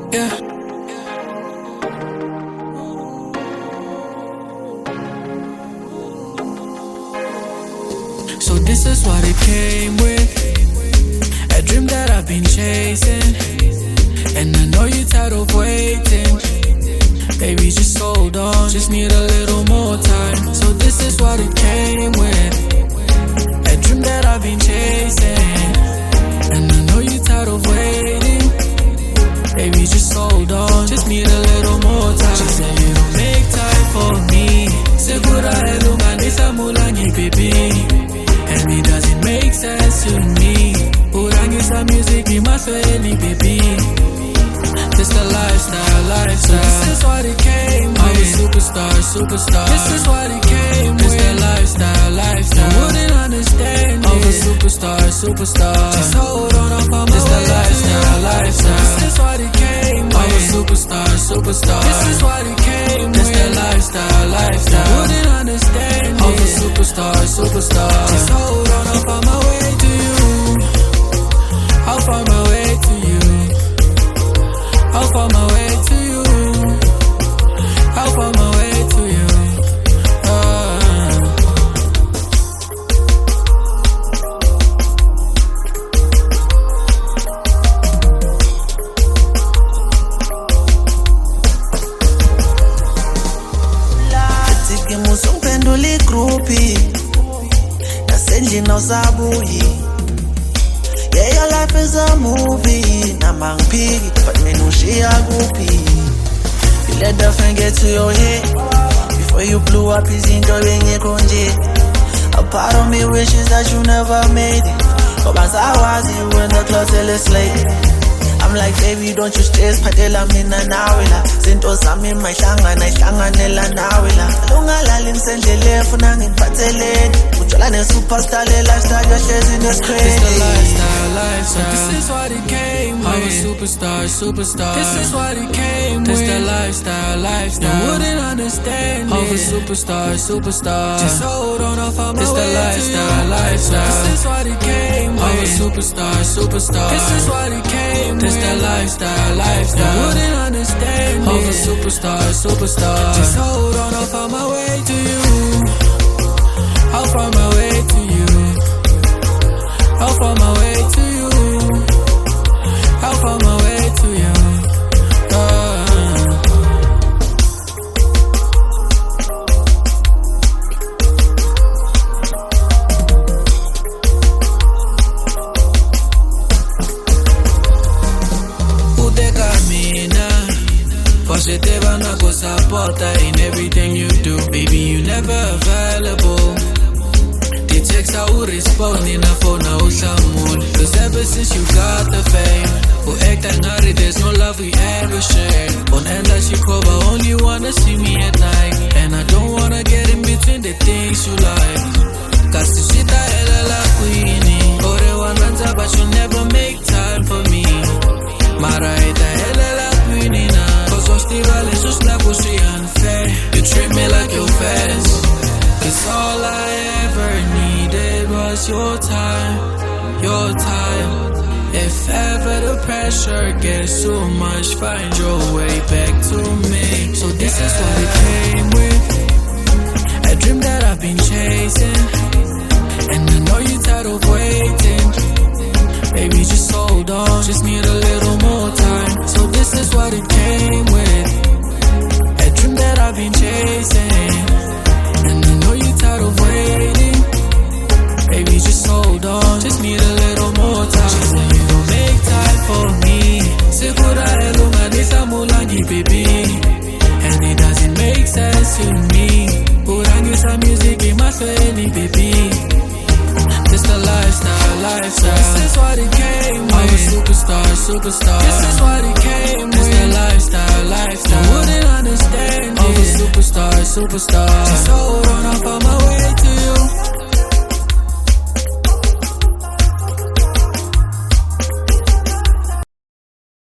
Yeah. So this is what it came with, a dream that I've been chasing, and I know you're tired of waiting. Baby, just hold on, just need a little more time. So this is what it came with, a dream that I've been chasing, and I know you're tired of waiting. Baby, just hold on, just need a little more time. She said you don't make time for me. Segura elunganisa mulangi baby, and it doesn't make sense to me. Urangisa music ni masweli baby. This the lifestyle. So this is what it came with. I'm a superstar. This is what it came with. This the lifestyle. You wouldn't understand it. I'm a superstar. Just hold on, I'm on my way. This the lifestyle. This is what it came with. I'm a superstar. This is what it came with. This the lifestyle. You wouldn't understand it. I'm a superstar. Just hold on, I'll find my way to you. I'll find my way to you. I'll find my way to you. I'll find my way to you. Tiki musungphenduli groupie nasendlini awusabuyi. Yeah, your life is a movie. Namangphiki, but mina ushiya kuphi? You let the fan get to your head before you blew up izinto bengekho nje. A part of me wishes that you never made it, ngoba sawazi when the clock tell us late. I'm like, baby, don't you stress, phathela mina nawe la. Zinto zami ihlanganela nawe la. Lungalali ngisendleleni funa ngikuphatheleni. Utshwala ne-superstar, le lifestyle yahlezi nescreen. This the lifestyle. So this is what it came with. I'm a superstar. This is what it came with. This the lifestyle. You wouldn't understand it. I'm a superstar. Just hold on, I'll find my way to you. This the lifestyle. This is what it came with. I'm a superstar. This is what it came with. This the lifestyle. You wouldn't understand it. I'm a superstar. Just hold on, I'll find my way to you. I'll find my way to you. I'll find my way to you. I'll find my way to you. Udeka mina, positive anakusapota in everything you do. Baby, you never available. The text I will respond in a phone I will someone. Cause ever since you got the fame, who act and hurry, there's no love we ever shared. On end that she cover, only wanna see me at night. And I don't wanna get in between the things you like. Cause you sit there like queenie. Ore wananza but you never make time for me. Mara ita hella like queenie now. Cause what's the balance just like was she unfair. You treat me like your fans. Cause all I ever needed was your time. If ever the pressure gets too much, find your way back to me. So this is what it came with, a dream that I've been chasing, and I know you're tired of waiting. Baby, just hold on, just need a little more time. So this is what it came with, a dream that I've been chasing, and I know you're tired of waiting. Baby, just hold on, just need a little more time. She said you don't make time for me. Segura elunganisa mulangi baby, and it doesn't make sense to me. Urangisa music imasweli baby. This the lifestyle. This is what it came with. I'm a superstar. This is what it came with. This the lifestyle. You wouldn't understand it. I'm a superstar. Just hold